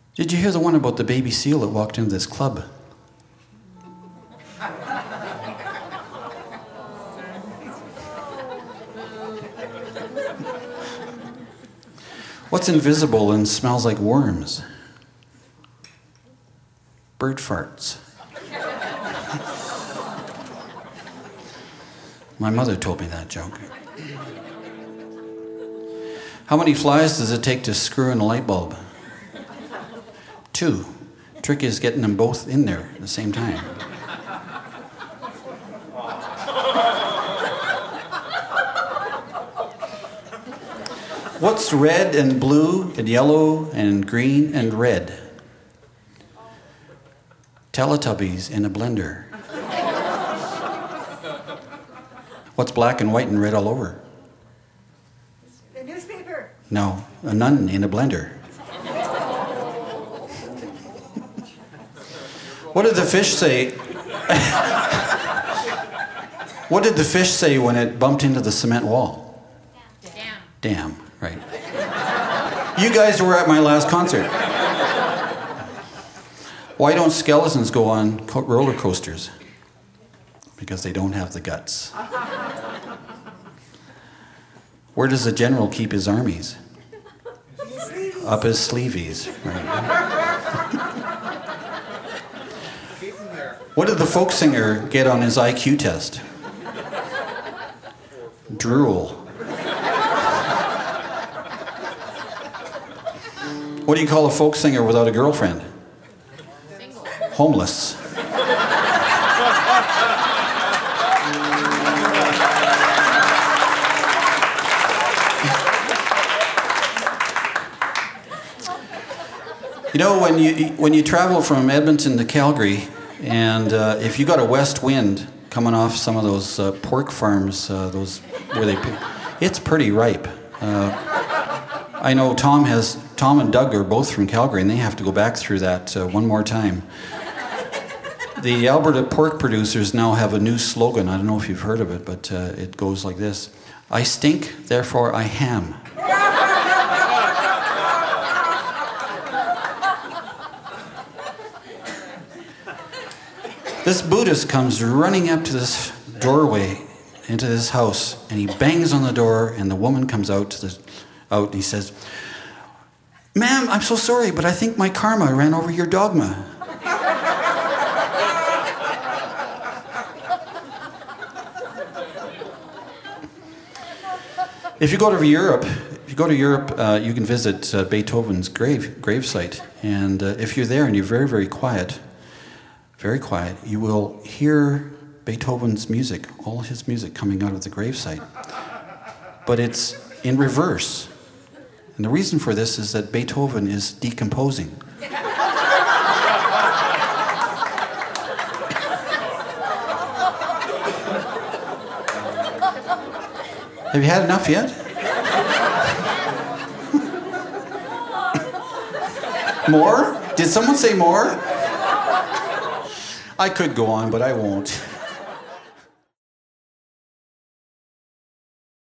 Did you hear the one about the baby seal that walked into this club? What's invisible and smells like worms? Bird farts. My mother told me that joke. How many flies does it take to screw in a light bulb? 2. Trick is getting them both in there at the same time. What's red and blue and yellow and green and red? Teletubbies in a blender. What's black and white and red all over? The newspaper. No, a nun in a blender. What did the fish say? What did the fish say when it bumped into the cement wall? Damn, right. You guys were at my last concert. Why don't skeletons go on roller coasters? Because they don't have the guts. Where does the general keep his armies? Up his sleeveys, right. What did the folk singer get on his IQ test? Drool. What do you call a folk singer without a girlfriend? Single. Homeless. You know, when you travel from Edmonton to Calgary, and if you got a west wind coming off some of those pork farms, those where it's pretty ripe. I know Tom and Doug are both from Calgary, and they have to go back through that one more time. The Alberta pork producers now have a new slogan. I don't know if you've heard of it, but it goes like this: I stink, therefore I ham. This Buddhist comes running up to this doorway into this house, and he bangs on the door, and the woman comes out, and he says, "Ma'am, I'm so sorry, but I think my karma ran over your dogma." If you go to Europe, you can visit Beethoven's gravesite, and if you're there and you're very, very quiet, you will hear Beethoven's music, all his music coming out of the gravesite. But it's in reverse. And the reason for this is that Beethoven is decomposing. Have you had enough yet? More? Did someone say more? I could go on, but I won't.